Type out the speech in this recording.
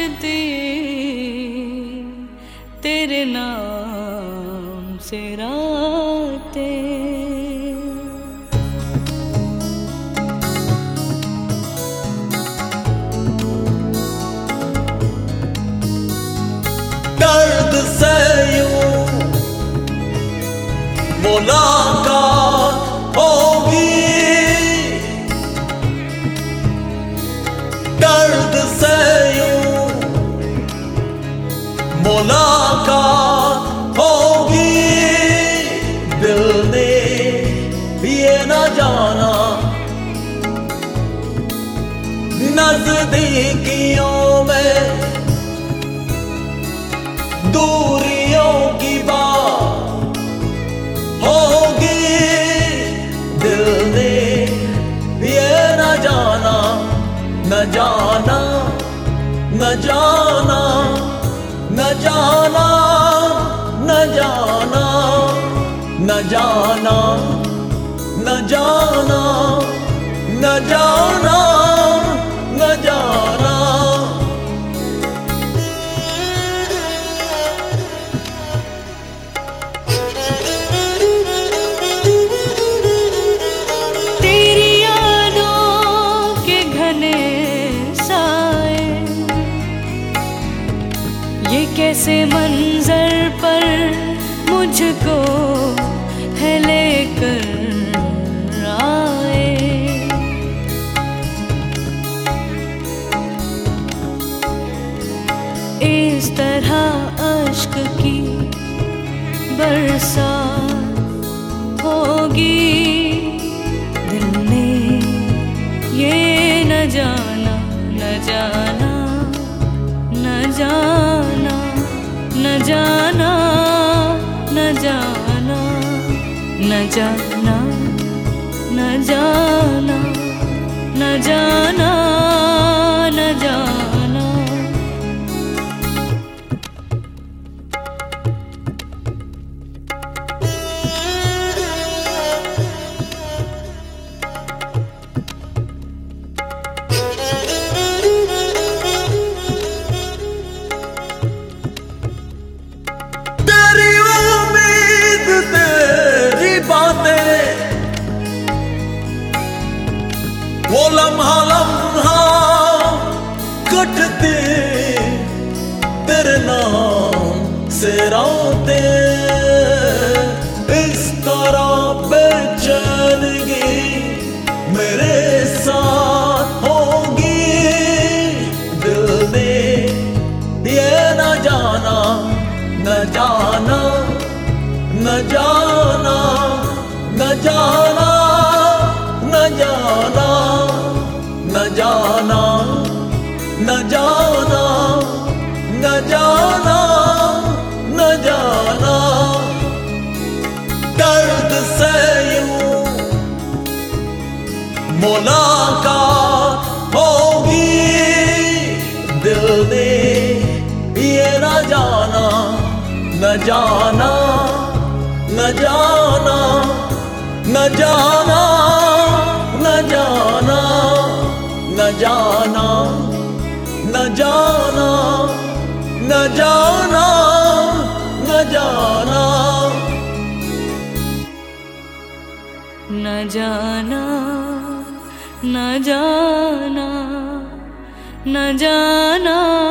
तेरे नाम से रातें। दर्द से यूं मुलाकात होगी, दर्द से यूं मुलाकात होगी। दिल ने ये न जाना नजदीकियों में दूरियों की बात होगी। दिल ने ये न जाना, न जाना, न जाना, न जाना, न जाना, न जाना, न जाना, न जाना, न जाना। तेरी यादों के घने साए ये कैसे मंजर पर मुझको है लेकर आए। इस तरह अश्क की बरसात होगी। दिल ने ये न जाना, न जाना, न जाना, न जाना, न जाना, न जाना, न जाना, न जाना, न जाना। तेरी उम्मीद, तेरी बातें, वो लम्हा लम्हा कटते तेरे नाम से रातें। इस तरह बेचैनगी मेरे साथ होगी। दिल ने ये न जाना, न जाना, न जाना, न जाना, न जाना, न जाना, न जाना, न जाना, न जाना। दर्द से यूं मुलाकात होगी। दिल ने ये न जाना, न जाना, न जाना, न जाना, न जाना, न जाना, न जाना, न जाना, न जाना। न जाना, न जाना, न जाना।